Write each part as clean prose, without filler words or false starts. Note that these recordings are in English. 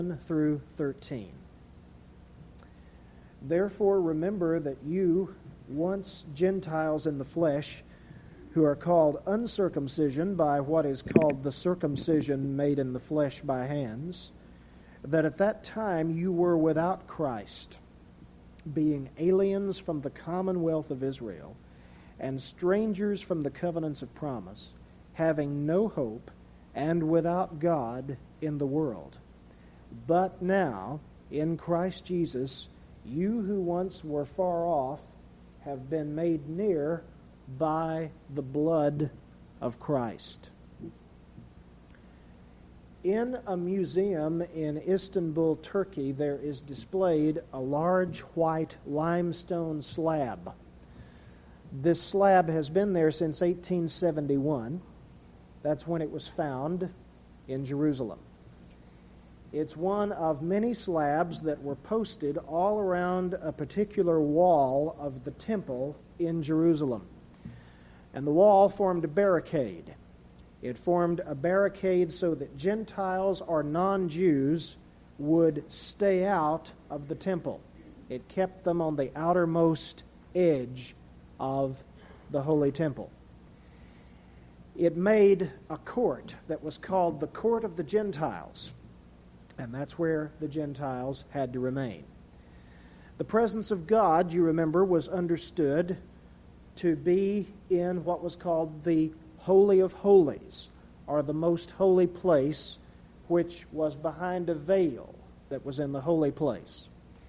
through 13. Therefore remember that you, once Gentiles in the flesh, who are called uncircumcision by what is called the circumcision made in the flesh by hands, that at that time you were without Christ, being aliens from the commonwealth of Israel, and strangers from the covenants of promise, having no hope, and without God in the world. But now, in Christ Jesus, you who once were far off have been made near by the blood of Christ. In a museum in Istanbul, Turkey, there is displayed a large white limestone slab. This slab has been there since 1871. That's when it was found in Jerusalem. It's one of many slabs that were posted all around a particular wall of the temple in Jerusalem. And the wall formed a barricade. It formed a barricade so that Gentiles or non-Jews would stay out of the temple. It kept them on the outermost edge of the holy temple. It made a court that was called the Court of the Gentiles, and that's where the Gentiles had to remain. The presence of God, you remember, was understood to be in what was called the Holy of Holies, or the most holy place, which was behind a veil that was in the holy place.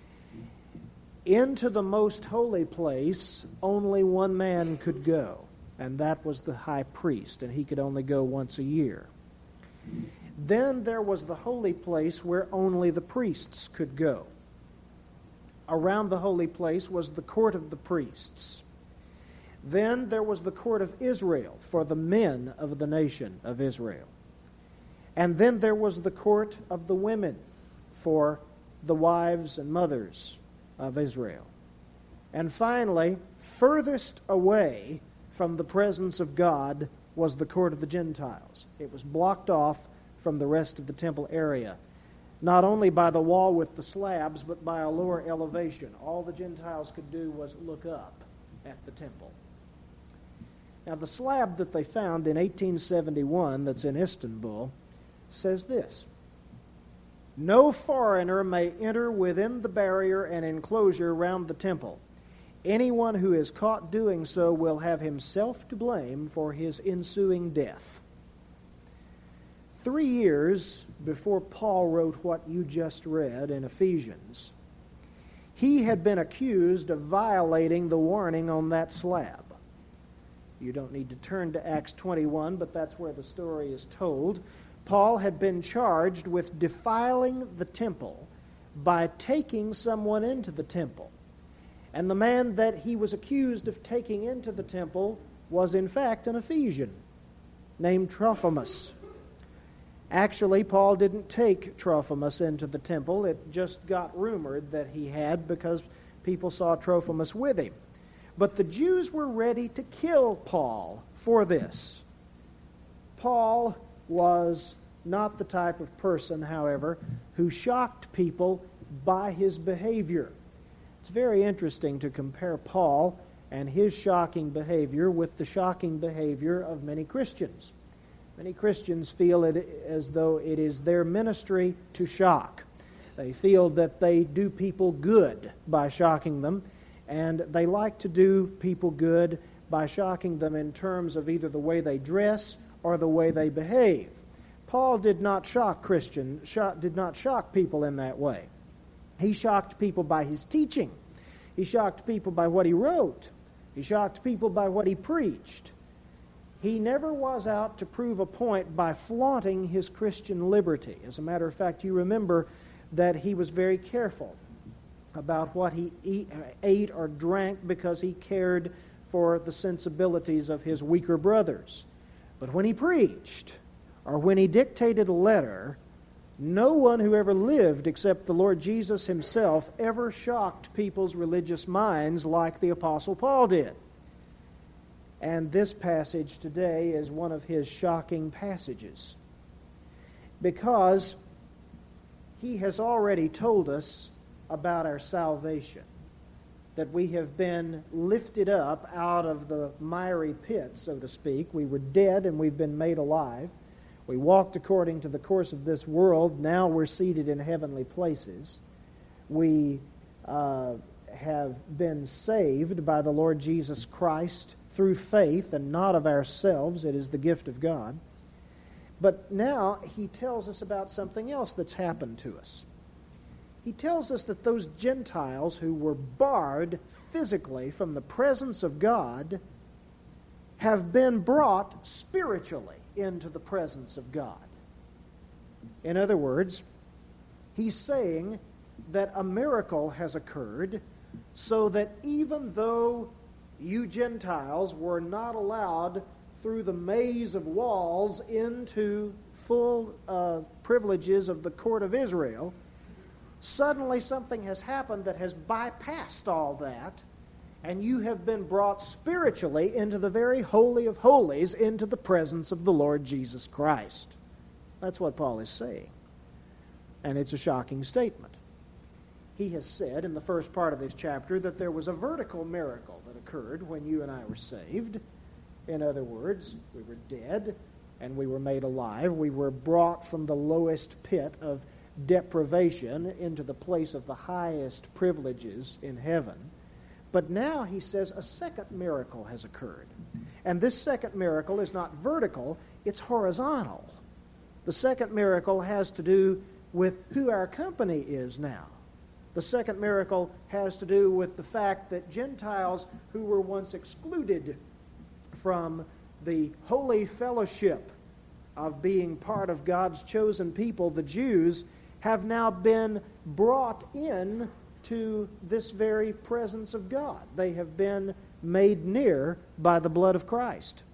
Into the most holy place, only one man could go, and that was the high priest, and he could only go once a year. Then there was the holy place where only the priests could go. Around the holy place was the court of the priests. Then there was the court of Israel for the men of the nation of Israel. And then there was the court of the women for the wives and mothers of Israel. And finally, furthest away from the presence of God was the court of the Gentiles. It was blocked off from the rest of the temple area, not only by the wall with the slabs, but by a lower elevation. All the Gentiles could do was look up at the temple. Now, the slab that they found in 1871 that's in Istanbul says this: "No foreigner may enter within the barrier and enclosure round the temple. Anyone who is caught doing so will have himself to blame for his ensuing death." 3 years before Paul wrote what you just read in Ephesians, he had been accused of violating the warning on that slab. You don't need to turn to Acts 21, but that's where the story is told. Paul had been charged with defiling the temple by taking someone into the temple. And the man that he was accused of taking into the temple was in fact an Ephesian named Trophimus. Actually, Paul didn't take Trophimus into the temple. It just got rumored that he had because people saw Trophimus with him. But the Jews were ready to kill Paul for this. Paul was not the type of person, however, who shocked people by his behavior. It's very interesting to compare Paul and his shocking behavior with the shocking behavior of many Christians. Many Christians feel it as though it is their ministry to shock. They feel that they do people good by shocking them, and they like to do people good by shocking them in terms of either the way they dress or the way they behave. Paul did not shock people in that way. He shocked people by his teaching. He shocked people by what he wrote. He shocked people by what he preached. He never was out to prove a point by flaunting his Christian liberty. As a matter of fact, you remember that he was very careful about what he ate or drank because he cared for the sensibilities of his weaker brothers. But when he preached or when he dictated a letter, no one who ever lived except the Lord Jesus himself ever shocked people's religious minds like the Apostle Paul did. And this passage today is one of his shocking passages, because He has already told us about our salvation, that we have been lifted up out of the miry pit, so to speak. We were dead and we've been made alive. We walked according to the course of this world. Now we're seated in heavenly places. We have been saved by the Lord Jesus Christ through faith and not of ourselves. It is the gift of God. But now he tells us about something else that's happened to us. He tells us that those Gentiles who were barred physically from the presence of God have been brought spiritually into the presence of God. In other words, he's saying that a miracle has occurred so that even though you Gentiles were not allowed through the maze of walls into full privileges of the court of Israel, suddenly something has happened that has bypassed all that, and you have been brought spiritually into the very holy of holies, into the presence of the Lord Jesus Christ. That's what Paul is saying. And it's a shocking statement. He has said in the first part of this chapter that there was a vertical miracle that occurred when you and I were saved. In other words, we were dead and we were made alive. We were brought from the lowest pit of deprivation into the place of the highest privileges in heaven. But now he says a second miracle has occurred. And this second miracle is not vertical, it's horizontal. The second miracle has to do with who our company is now. The second miracle has to do with the fact that Gentiles who were once excluded from the holy fellowship of being part of God's chosen people, the Jews, have now been brought in to this very presence of God. They have been made near by the blood of Christ.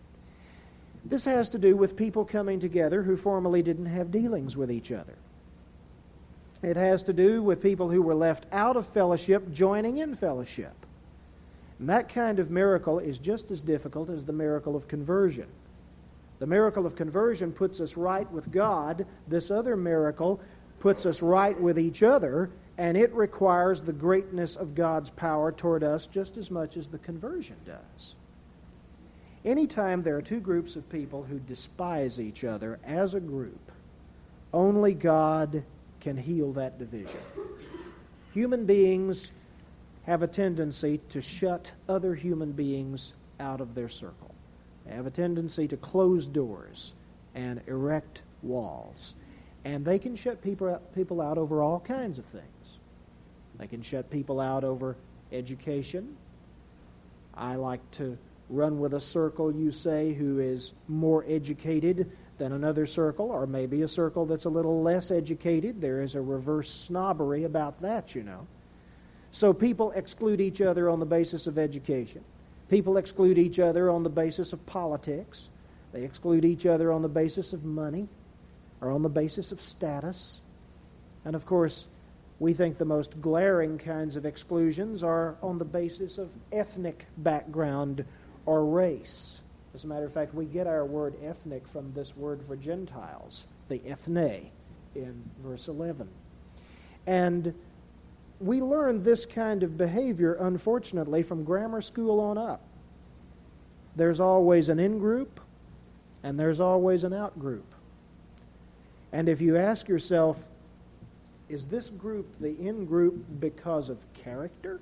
This has to do with people coming together who formerly didn't have dealings with each other. It has to do with people who were left out of fellowship joining in fellowship. And that kind of miracle is just as difficult as the miracle of conversion. The miracle of conversion puts us right with God. This other miracle puts us right with each other, and it requires the greatness of God's power toward us just as much as the conversion does. Anytime there are two groups of people who despise each other as a group, only God can heal that division. Human beings have a tendency to shut other human beings out of their circle. They have a tendency to close doors and erect walls. And they can shut people out over all kinds of things. They can shut people out over education. I like to run with a circle, you say, who is more educated than another circle, or maybe a circle that's a little less educated. There is a reverse snobbery about that, you know. So people exclude each other on the basis of education. People exclude each other on the basis of politics. They exclude each other on the basis of money or on the basis of status. And of course, we think the most glaring kinds of exclusions are on the basis of ethnic background or race. As a matter of fact, we get our word ethnic from this word for Gentiles, the ethne, in verse 11. And we learn this kind of behavior, unfortunately, from grammar school on up. There's always an in-group, and there's always an out-group. And if you ask yourself, is this group the in-group because of character?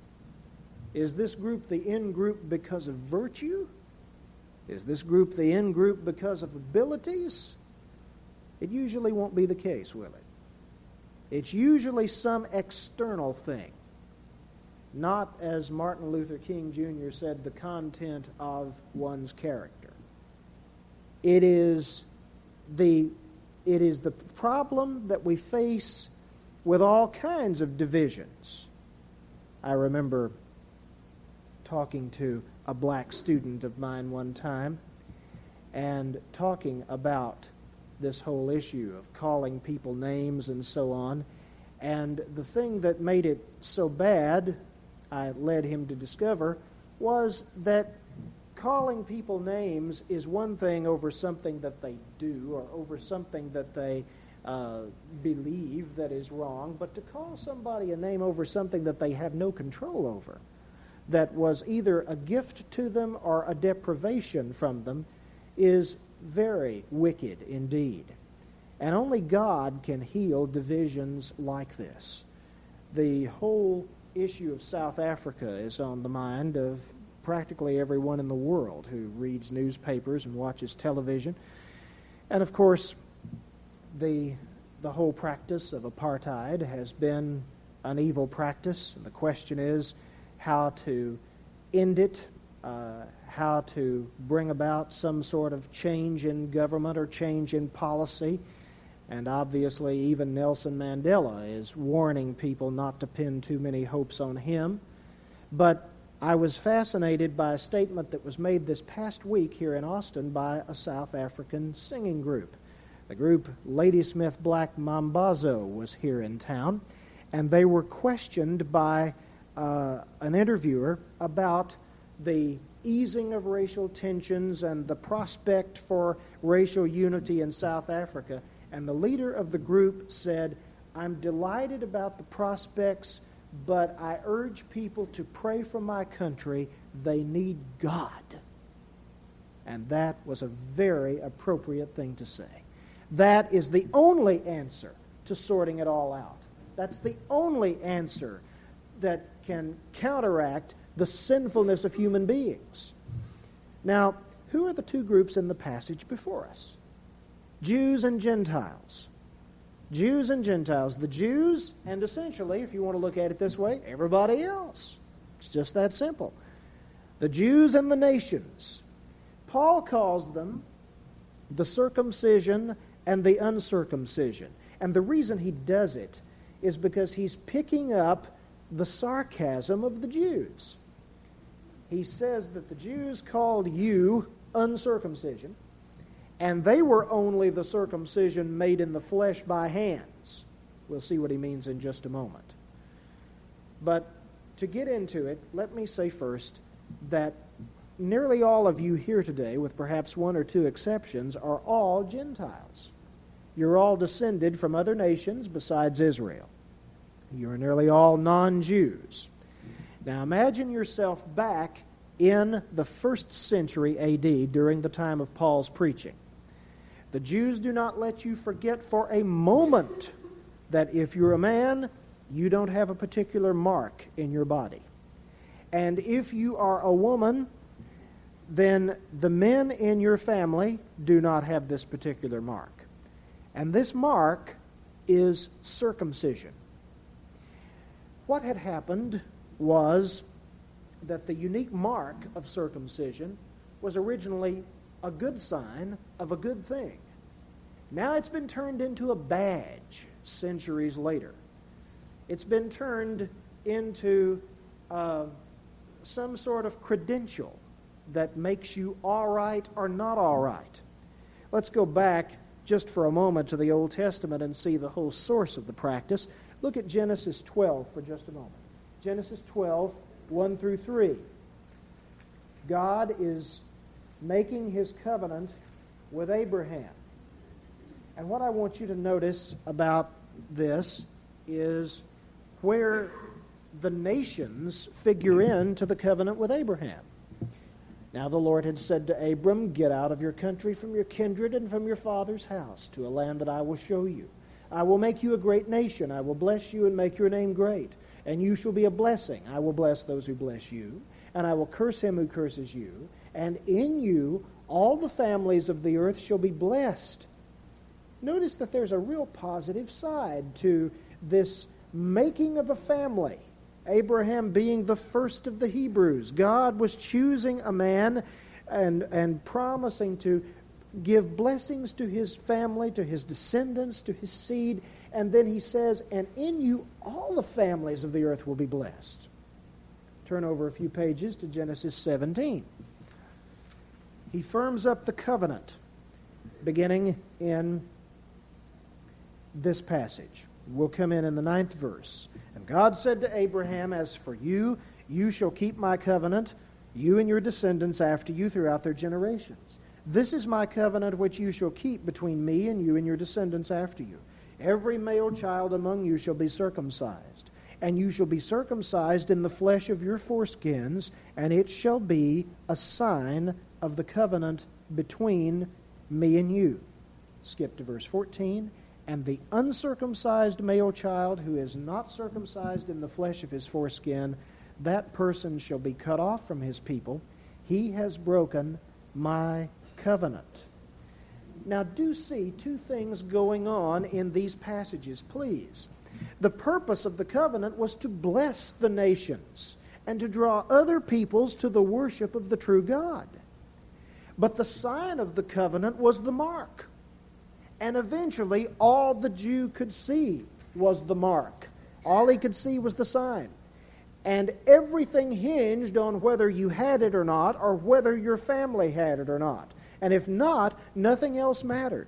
Is this group the in-group because of virtue? Is this group the in-group because of abilities? It usually won't be the case, will it? It's usually some external thing, not, as Martin Luther King Jr. said, the content of one's character. It is the problem that we face with all kinds of divisions. I remember talking to a black student of mine one time and talking about this whole issue of calling people names and so on. And the thing that made it so bad, I led him to discover, was that calling people names is one thing over something that they do or over something that they believe that is wrong, but to call somebody a name over something that they have no control over, that was either a gift to them or a deprivation from them, is very wicked indeed. And only God can heal divisions like this. The whole issue of South Africa is on the mind of practically everyone in the world who reads newspapers and watches television. And of course, the whole practice of apartheid has been an evil practice. And the question is how to end it, how to bring about some sort of change in government or change in policy. And obviously, even Nelson Mandela is warning people not to pin too many hopes on him. But I was fascinated by a statement that was made this past week here in Austin by a South African singing group. The group Ladysmith Black Mambazo was here in town, and they were questioned by an interviewer about the easing of racial tensions and the prospect for racial unity in South Africa. And the leader of the group said, "I'm delighted about the prospects, but I urge people to pray for my country. They need God." And that was a very appropriate thing to say. That is the only answer to sorting it all out. That's the only answer that can counteract the sinfulness of human beings. Now, who are the two groups in the passage before us? Jews and Gentiles. Jews and Gentiles. The Jews, and essentially, if you want to look at it this way, everybody else. It's just that simple. The Jews and the nations. Paul calls them the circumcision and the uncircumcision. And the reason he does it is because he's picking up the sarcasm of the Jews. He says that the Jews called you uncircumcision, and they were only the circumcision made in the flesh by hands. We'll see what he means in just a moment. But to get into it, let me say first that nearly all of you here today, with perhaps one or two exceptions, are all Gentiles. You're all descended from other nations besides Israel. You're nearly all non-Jews. Now imagine yourself back in the 1st century A.D. during the time of Paul's preaching. The Jews do not let you forget for a moment that if you're a man, you don't have a particular mark in your body. And if you are a woman, then the men in your family do not have this particular mark. And this mark is circumcision. What had happened was that the unique mark of circumcision was originally a good sign of a good thing. Now it's been turned into a badge centuries later. It's been turned into some sort of credential that makes you all right or not all right. Let's go back just for a moment to the Old Testament and see the whole source of the practice. Look at Genesis 12 for just a moment. Genesis 12, 1 through 3. God is making his covenant with Abraham. And what I want you to notice about this is where the nations figure into the covenant with Abraham. Now the Lord had said to Abram, "Get out of your country, from your kindred, and from your father's house, to a land that I will show you. I will make you a great nation. I will bless you and make your name great. And you shall be a blessing. I will bless those who bless you, and I will curse him who curses you. And in you all the families of the earth shall be blessed." Notice that there's a real positive side to this making of a family. Abraham being the first of the Hebrews. God was choosing a man and promising to give blessings to his family, to his descendants, to his seed. And then he says, "And in you all the families of the earth will be blessed." Turn over a few pages to Genesis 17. He firms up the covenant beginning in this passage. We'll come in the 9th verse. "And God said to Abraham, As for you, you shall keep my covenant, you and your descendants after you throughout their generations. This is my covenant which you shall keep between me and you and your descendants after you. Every male child among you shall be circumcised, and you shall be circumcised in the flesh of your foreskins, and it shall be a sign of the covenant between me and you. Skip to verse 14. And the uncircumcised male child who is not circumcised in the flesh of his foreskin, that person shall be cut off from his people. He has broken my covenant. Now do see two things going on in these passages, please. The purpose of the covenant was to bless the nations and to draw other peoples to the worship of the true God. But the sign of the covenant was the mark. And eventually, all the Jew could see was the mark. All he could see was the sign. And everything hinged on whether you had it or not, or whether your family had it or not. And if not, nothing else mattered.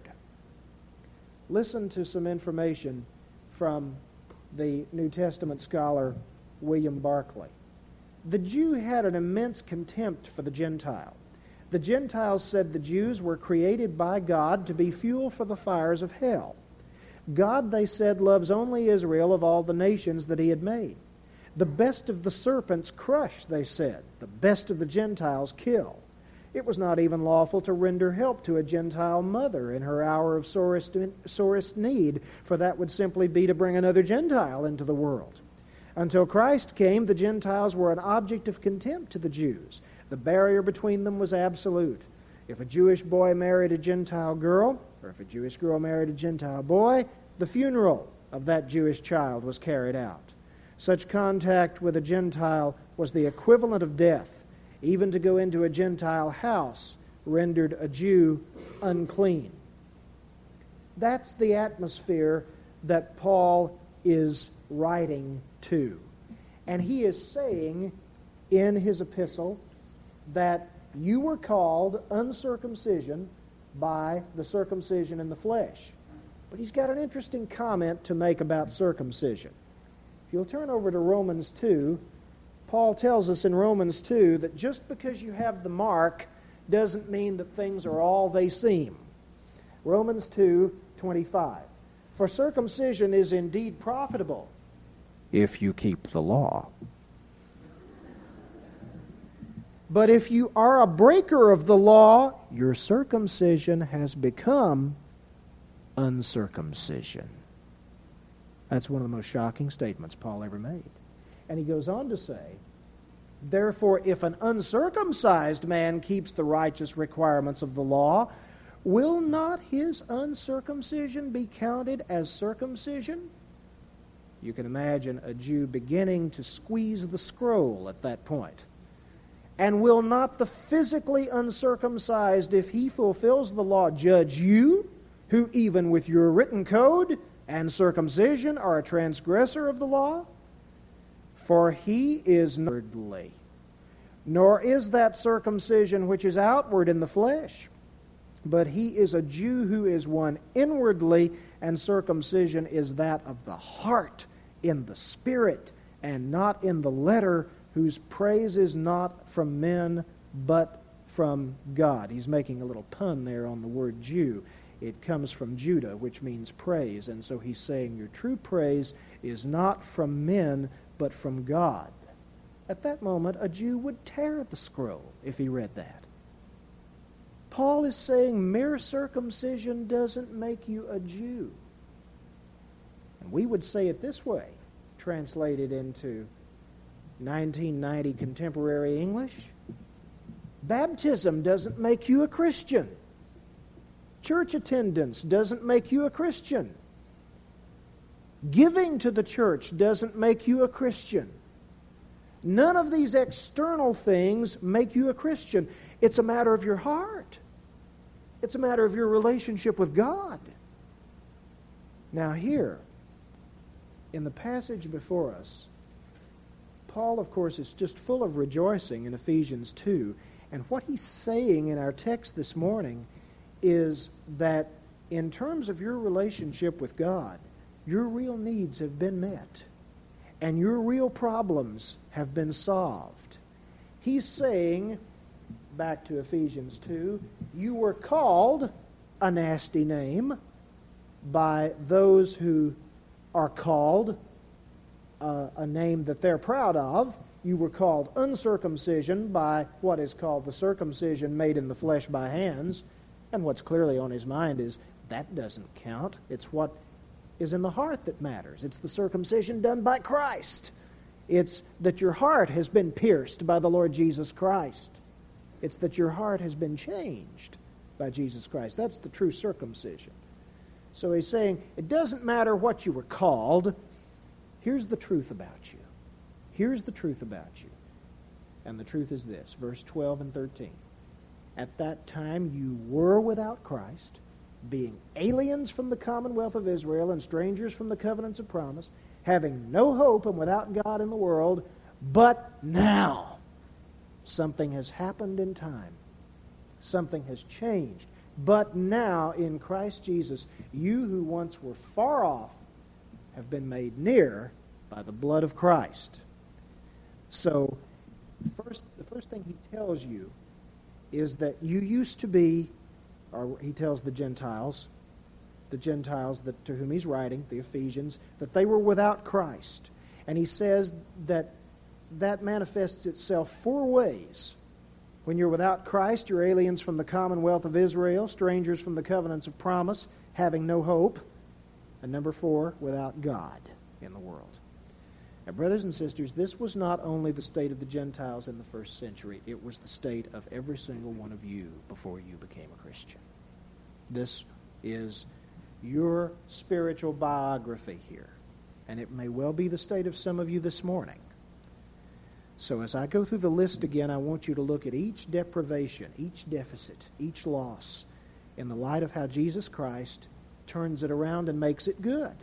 Listen to some information from the New Testament scholar William Barclay. The Jew had an immense contempt for the Gentile. The Gentiles said the Jews were created by God to be fuel for the fires of hell. God, they said, loves only Israel of all the nations that he had made. The best of the serpents crush, they said. The best of the Gentiles kill. It was not even lawful to render help to a Gentile mother in her hour of sorest need, for that would simply be to bring another Gentile into the world. Until Christ came, the Gentiles were an object of contempt to the Jews. The barrier between them was absolute. If a Jewish boy married a Gentile girl, or if a Jewish girl married a Gentile boy, the funeral of that Jewish child was carried out. Such contact with a Gentile was the equivalent of death. Even to go into a Gentile house rendered a Jew unclean. That's the atmosphere that Paul is writing to. And he is saying in his epistle that you were called uncircumcision by the circumcision in the flesh. But he's got an interesting comment to make about circumcision. If you'll turn over to Romans 2, Paul tells us in Romans 2 that just because you have the mark doesn't mean that things are all they seem. Romans 2:25. For circumcision is indeed profitable if you keep the law. But if you are a breaker of the law, your circumcision has become uncircumcision. That's one of the most shocking statements Paul ever made. And he goes on to say, therefore, if an uncircumcised man keeps the righteous requirements of the law, will not his uncircumcision be counted as circumcision? You can imagine a Jew beginning to squeeze the scroll at that point. And will not the physically uncircumcised, if he fulfills the law, judge you, who even with your written code and circumcision are a transgressor of the law? For he is not inwardly, nor is that circumcision which is outward in the flesh, but he is a Jew who is one inwardly, and circumcision is that of the heart, in the spirit, and not in the letter, whose praise is not from men, but from God. He's making a little pun there on the word Jew. It comes from Judah, which means praise, and so he's saying your true praise is not from men, but from God. At that moment, a Jew would tear at the scroll if he read that. Paul is saying mere circumcision doesn't make you a Jew. And we would say it this way, translated into 1990 contemporary English. Baptism doesn't make you a Christian. Church attendance doesn't make you a Christian. Giving to the church doesn't make you a Christian. None of these external things make you a Christian. It's a matter of your heart. It's a matter of your relationship with God. Now here, in the passage before us, Paul, of course, is just full of rejoicing in Ephesians 2. And what he's saying in our text this morning is that in terms of your relationship with God, your real needs have been met, and your real problems have been solved. He's saying, back to Ephesians 2, you were called a nasty name, by those who are called a name that they're proud of. You were called uncircumcision by what is called the circumcision made in the flesh by hands. And what's clearly on his mind is that doesn't count. It's what is in the heart that matters. It's the circumcision done by Christ. It's that your heart has been pierced by the Lord Jesus Christ. It's that your heart has been changed by Jesus Christ. That's the true circumcision. So he's saying, it doesn't matter what you were called. Here's the truth about you. Here's the truth about you. And the truth is this, verse 12 and 13. At that time you were without Christ, being aliens from the commonwealth of Israel and strangers from the covenants of promise, having no hope and without God in the world. But now something has happened in time. Something has changed. But now in Christ Jesus, you who once were far off have been made near by the blood of Christ. So the first thing he tells you is that you used to be, or he tells the Gentiles that to whom he's writing, the Ephesians, that they were without Christ. And he says that manifests itself four ways. When you're without Christ, you're aliens from the commonwealth of Israel, strangers from the covenants of promise, having no hope. And number 4, without God in the world. Now, brothers and sisters, this was not only the state of the Gentiles in the first century, it was the state of every single one of you before you became a Christian. This is your spiritual biography here. And it may well be the state of some of you this morning. So as I go through the list again, I want you to look at each deprivation, each deficit, each loss in the light of how Jesus Christ turns it around and makes it good.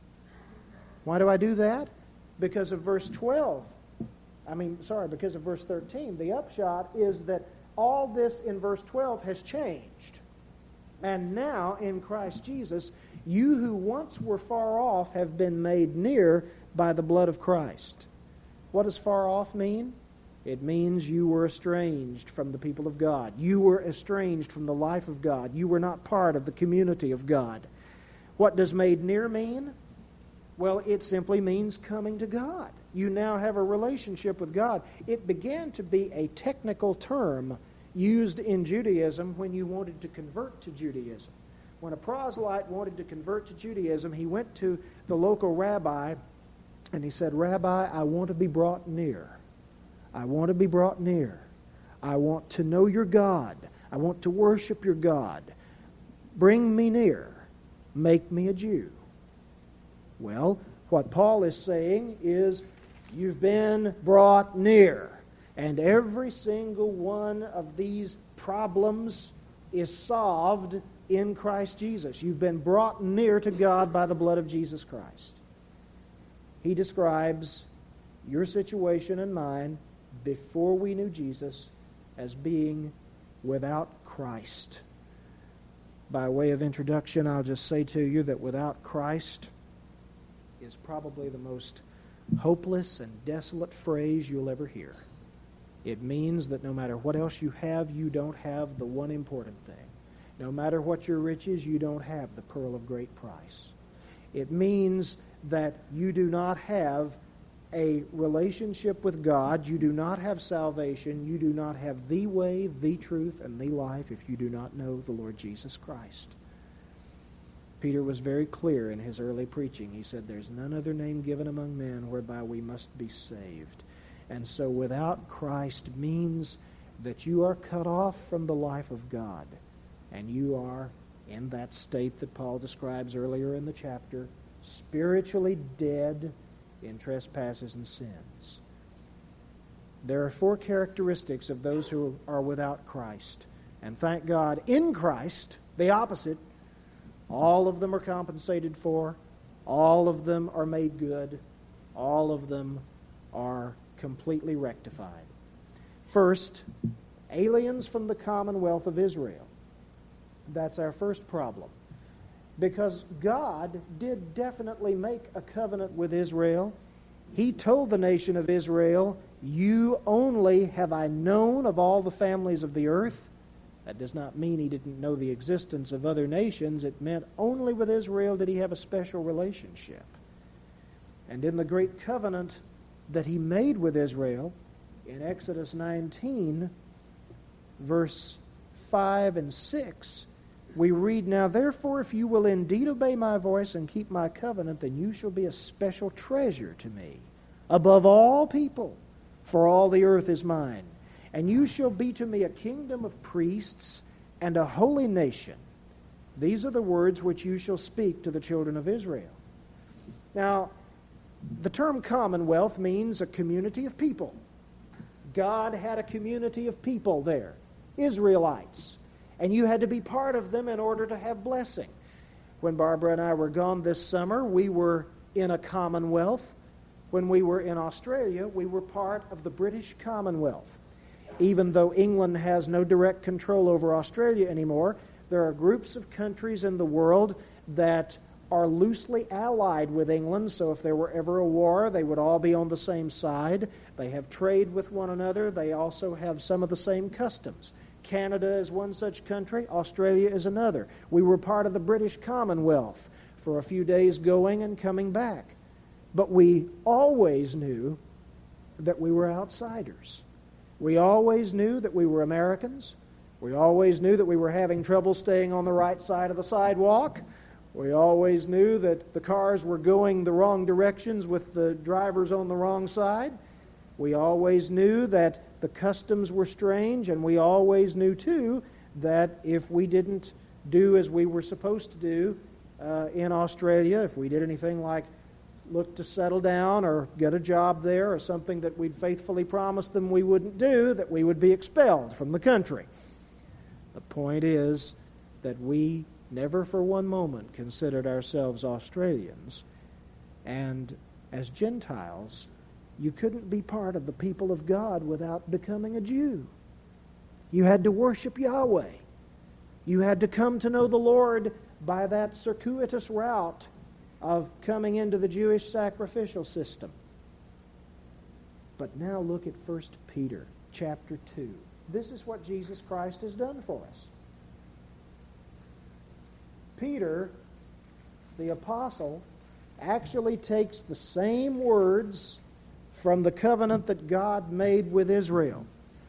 Why do I do that? Because of verse 12. Because of verse 13. The upshot is that all this in verse 12 has changed. And now in Christ Jesus, you who once were far off have been made near by the blood of Christ. What does far off mean? It means you were estranged from the people of God. You were estranged from the life of God. You were not part of the community of God. What does made near mean? Well, it simply means coming to God. You now have a relationship with God. It began to be a technical term used in Judaism when you wanted to convert to Judaism. When a proselyte wanted to convert to Judaism, he went to the local rabbi and he said, "Rabbi, I want to be brought near. I want to be brought near. I want to know your God. I want to worship your God. Bring me near. Make me a Jew." Well, what Paul is saying is, you've been brought near. And every single one of these problems is solved in Christ Jesus. You've been brought near to God by the blood of Jesus Christ. He describes your situation and mine before we knew Jesus as being without Christ. By way of introduction, I'll just say to you that without Christ is probably the most hopeless and desolate phrase you'll ever hear. It means that no matter what else you have, you don't have the one important thing. No matter what your riches, you don't have the pearl of great price. It means that you do not have a relationship with God. You do not have salvation. You do not have the way, the truth, and the life if you do not know the Lord Jesus Christ. Peter was very clear in his early preaching. He said, "There's none other name given among men whereby we must be saved." And so without Christ means that you are cut off from the life of God. And you are in that state that Paul describes earlier in the chapter, spiritually dead in trespasses and sins. There are 4 characteristics of those who are without Christ. And thank God, in Christ, the opposite, all of them are compensated for, all of them are made good, all of them are completely rectified. First, aliens from the commonwealth of Israel. That's our first problem. Because God did definitely make a covenant with Israel. He told the nation of Israel, "You only have I known of all the families of the earth." That does not mean he didn't know the existence of other nations. It meant only with Israel did he have a special relationship. And in the great covenant that he made with Israel, in Exodus 19, verse 5 and 6, we read, "Now therefore, if you will indeed obey my voice and keep my covenant, then you shall be a special treasure to me, above all people, for all the earth is mine. And you shall be to me a kingdom of priests and a holy nation. These are the words which you shall speak to the children of Israel." Now, the term commonwealth means a community of people. God had a community of people there, Israelites, and you had to be part of them in order to have blessing. When Barbara and I were gone this summer, we were in a commonwealth. When we were in Australia, we were part of the British Commonwealth. Even though England has no direct control over Australia anymore, there are groups of countries in the world that are loosely allied with England, so if there were ever a war, they would all be on the same side. They have trade with one another. They also have some of the same customs. Canada is one such country. Australia is another. We were part of the British Commonwealth for a few days going and coming back. But we always knew that we were outsiders. We always knew that we were Americans. We always knew that we were having trouble staying on the right side of the sidewalk. We always knew that the cars were going the wrong directions with the drivers on the wrong side. We always knew that the customs were strange, and we always knew, too, that if we didn't do as we were supposed to do in Australia, if we did anything like look to settle down or get a job there or something that we'd faithfully promised them we wouldn't do, that we would be expelled from the country. The point is that we never for one moment considered ourselves Australians, and as Gentiles, you couldn't be part of the people of God without becoming a Jew. You had to worship Yahweh. You had to come to know the Lord by that circuitous route of coming into the Jewish sacrificial system. But now look at 1 Peter chapter 2. This is what Jesus Christ has done for us. Peter, the apostle, actually takes the same words from the covenant that God made with Israel.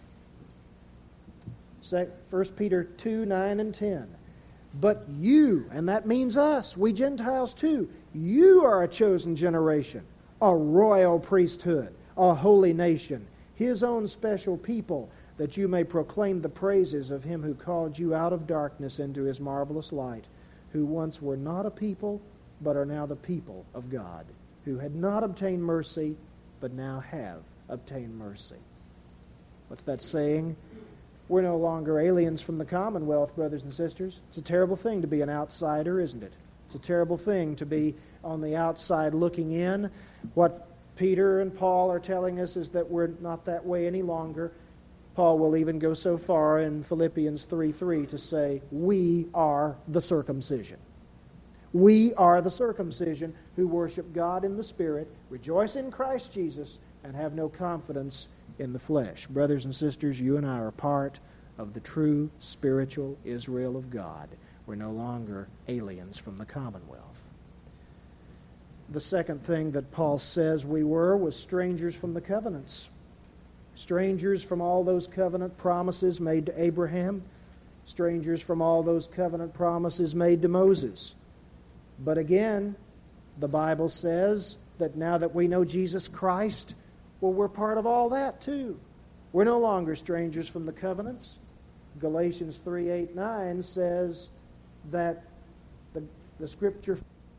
1 Peter 2, 9 and 10. "But you," and that means us, we Gentiles too, "you are a chosen generation, a royal priesthood, a holy nation, His own special people, that you may proclaim the praises of Him who called you out of darkness into His marvelous light, who once were not a people, but are now the people of God, who had not obtained mercy, but now have obtained mercy." What's that saying? We're no longer aliens from the Commonwealth, brothers and sisters. It's a terrible thing to be an outsider, isn't it? It's a terrible thing to be on the outside looking in. What Peter and Paul are telling us is that we're not that way any longer. Paul will even go so far in Philippians 3:3 to say, we are the circumcision. We are the circumcision who worship God in the Spirit, rejoice in Christ Jesus, and have no confidence in the flesh. Brothers and sisters, you and I are part of the true spiritual Israel of God. We're no longer aliens from the Commonwealth. The second thing that Paul says we were was strangers from the covenants. Strangers from all those covenant promises made to Abraham. Strangers from all those covenant promises made to Moses. But again, the Bible says that now that we know Jesus Christ, well, we're part of all that too. We're no longer strangers from the covenants. Galatians 3:8-9 says that the Scripture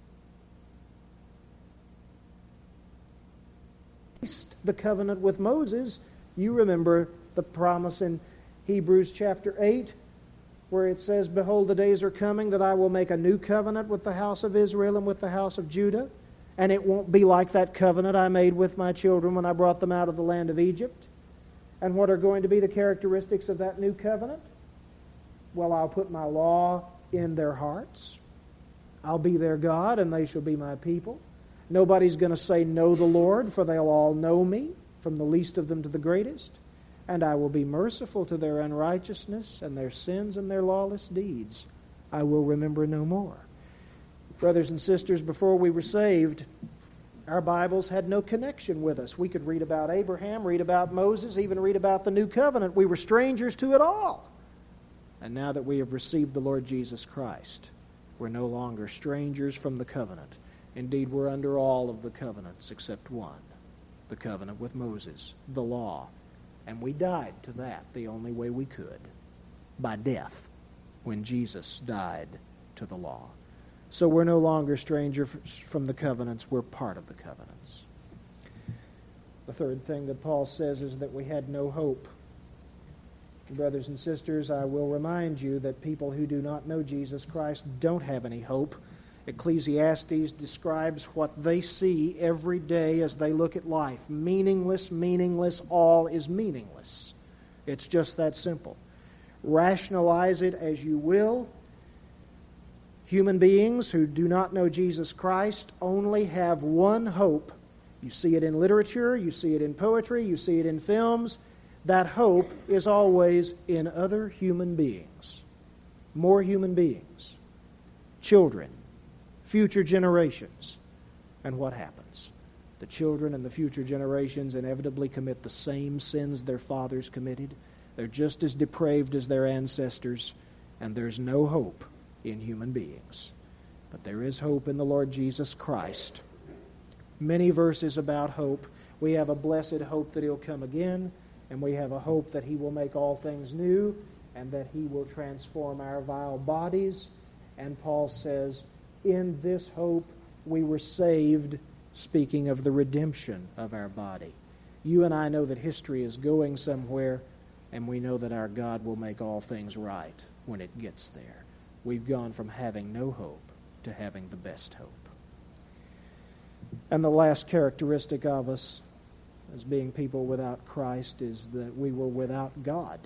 the covenant with Moses. You remember the promise in Hebrews chapter 8 where it says, "Behold, the days are coming that I will make a new covenant with the house of Israel and with the house of Judah, and it won't be like that covenant I made with my children when I brought them out of the land of Egypt." And what are going to be the characteristics of that new covenant? Well, I'll put my law in their hearts. I'll be their God, and they shall be my people. Nobody's going to say, "Know the Lord," for they'll all know me, from the least of them to the greatest. And I will be merciful to their unrighteousness, and their sins and their lawless deeds I will remember no more. Brothers and sisters, before we were saved, our Bibles had no connection with us. We could read about Abraham, read about Moses, even read about the New Covenant. We were strangers to it all. And now that we have received the Lord Jesus Christ, we're no longer strangers from the covenant. Indeed, we're under all of the covenants except one, the covenant with Moses, the law. And we died to that the only way we could, by death, when Jesus died to the law. So we're no longer strangers from the covenants, we're part of the covenants. The third thing that Paul says is that we had no hope. Brothers and sisters, I will remind you that people who do not know Jesus Christ don't have any hope. Ecclesiastes describes what they see every day as they look at life. Meaningless, meaningless, all is meaningless. It's just that simple. Rationalize it as you will. Human beings who do not know Jesus Christ only have one hope. You see it in literature, you see it in poetry, you see it in films. That hope is always in other human beings. More human beings. Children. Future generations. And what happens? The children and the future generations inevitably commit the same sins their fathers committed. They're just as depraved as their ancestors, and there's no hope in human beings. But there is hope in the Lord Jesus Christ. Many verses about hope. We have a blessed hope that He'll come again, and we have a hope that He will make all things new, and that He will transform our vile bodies. And Paul says, in this hope we were saved, speaking of the redemption of our body. You and I know that history is going somewhere, and we know that our God will make all things right when it gets there. We've gone from having no hope to having the best hope. And the last characteristic of us as being people without Christ is that we were without God.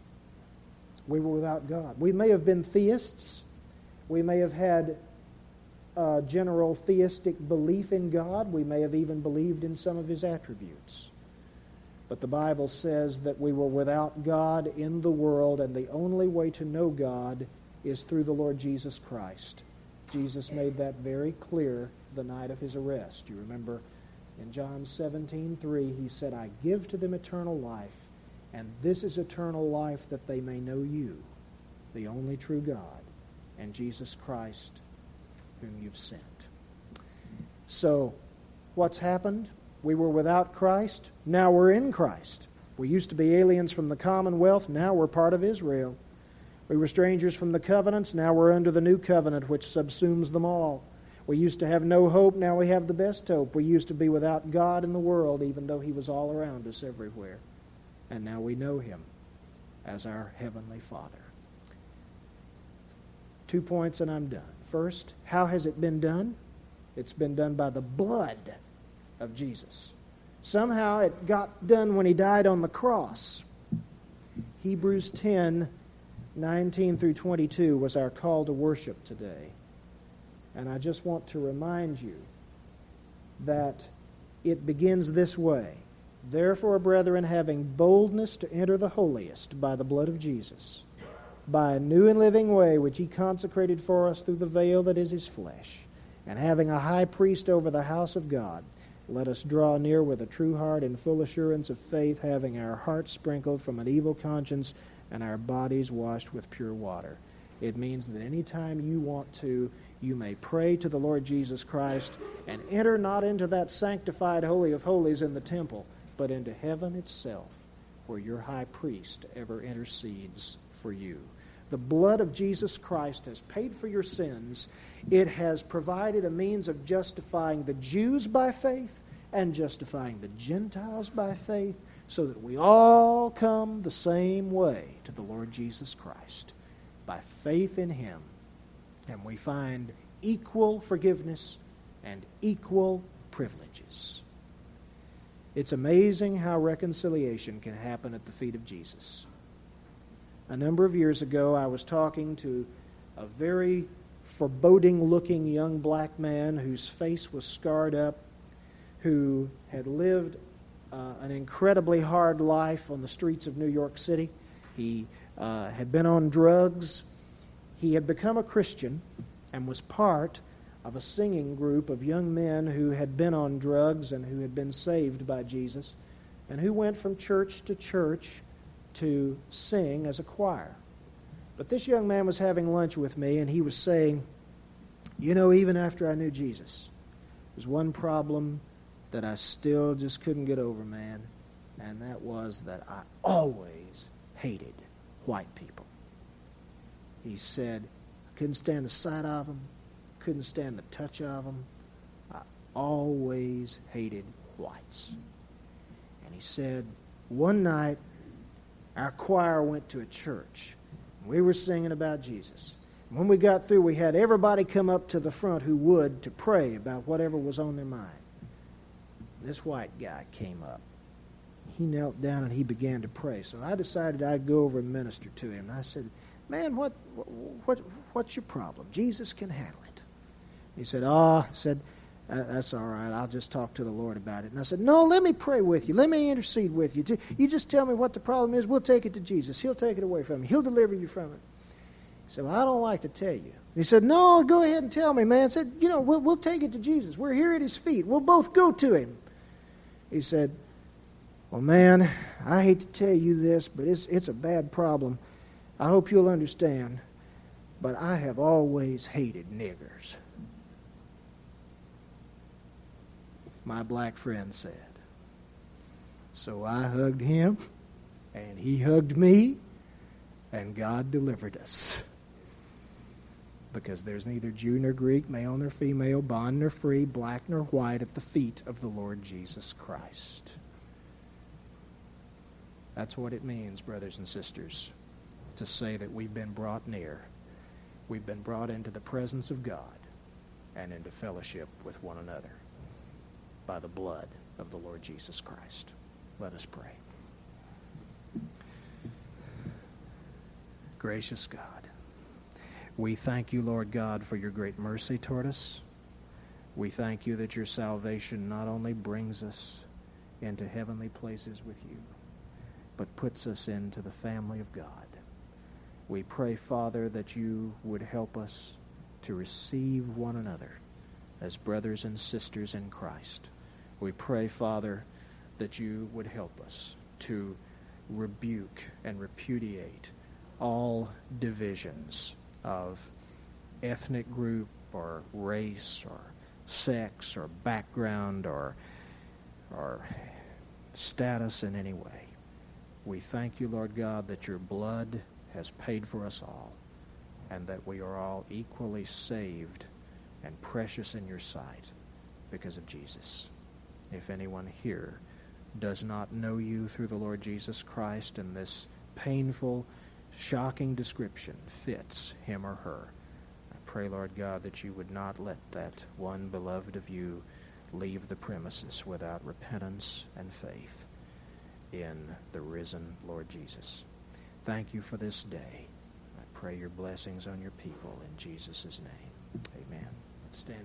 We were without God. We may have been theists. We may have had a general theistic belief in God. We may have even believed in some of His attributes. But the Bible says that we were without God in the world, and the only way to know God is through the Lord Jesus Christ. Jesus made that very clear the night of His arrest. You remember in John 17:3, He said, I give to them eternal life, and this is eternal life, that they may know you, the only true God, and Jesus Christ, whom you've sent. So, what's happened? We were without Christ. Now we're in Christ. We used to be aliens from the Commonwealth. Now we're part of Israel. We were strangers from the covenants. Now we're under the new covenant, which subsumes them all. We used to have no hope. Now we have the best hope. We used to be without God in the world, even though He was all around us everywhere. And now we know Him as our Heavenly Father. 2 points and I'm done. First, how has it been done? It's been done by the blood of Jesus. Somehow it got done when He died on the cross. Hebrews 10:19 through 22 was our call to worship today. And I just want to remind you that it begins this way. Therefore, brethren, having boldness to enter the holiest by the blood of Jesus, by a new and living way which He consecrated for us through the veil that is His flesh, and having a high priest over the house of God, let us draw near with a true heart and full assurance of faith, having our hearts sprinkled from an evil conscience and our bodies washed with pure water. It means that any time you want to, you may pray to the Lord Jesus Christ and enter not into that sanctified Holy of Holies in the temple, but into heaven itself, where your high priest ever intercedes for you. The blood of Jesus Christ has paid for your sins. It has provided a means of justifying the Jews by faith and justifying the Gentiles by faith, so that we all come the same way to the Lord Jesus Christ, by faith in Him. And we find equal forgiveness and equal privileges. It's amazing how reconciliation can happen at the feet of Jesus. A number of years ago, I was talking to a very foreboding-looking young black man whose face was scarred up, who had lived an incredibly hard life on the streets of New York City. He had been on drugs. He had become a Christian and was part of a singing group of young men who had been on drugs and who had been saved by Jesus, and who went from church to church to sing as a choir. But this young man was having lunch with me, and he was saying, you know, even after I knew Jesus, there's one problem that I still just couldn't get over, man, and that was that I always hated white people. He said, I couldn't stand the sight of them, couldn't stand the touch of them. I always hated whites. And he said, one night, our choir went to a church. We were singing about Jesus. And when we got through, we had everybody come up to the front who would to pray about whatever was on their mind. This white guy came up. He knelt down and he began to pray. So I decided I'd go over and minister to him. And I said, man, what's your problem? Jesus can handle it. He said, that's all right. I'll just talk to the Lord about it. And I said, no, let me pray with you. Let me intercede with you. You just tell me what the problem is. We'll take it to Jesus. He'll take it away from you. He'll deliver you from it. He said, well, I don't like to tell you. He said, no, go ahead and tell me, man. I said, we'll take it to Jesus. We're here at his feet. We'll both go to him. He said, well, man, I hate to tell you this, but it's a bad problem. I hope you'll understand, but I have always hated niggers. My black friend said. So I hugged him, and he hugged me, and God delivered us. Because there's neither Jew nor Greek, male nor female, bond nor free, black nor white at the feet of the Lord Jesus Christ. That's what it means, brothers and sisters, to say that we've been brought near. We've been brought into the presence of God and into fellowship with one another by the blood of the Lord Jesus Christ. Let us pray. Gracious God, we thank you, Lord God, for your great mercy toward us. We thank you that your salvation not only brings us into heavenly places with you, but puts us into the family of God. We pray, Father, that you would help us to receive one another as brothers and sisters in Christ. We pray, Father, that you would help us to rebuke and repudiate all divisions of ethnic group or race or sex or background or status in any way. We thank you, Lord God, that your blood has paid for us all and that we are all equally saved and precious in your sight because of Jesus. If anyone here does not know you through the Lord Jesus Christ, and this painful, shocking description fits him or her, I pray, Lord God, that you would not let that one beloved of you leave the premises without repentance and faith in the risen Lord Jesus. Thank you for this day. I pray your blessings on your people in Jesus' name. Amen. Let's stand.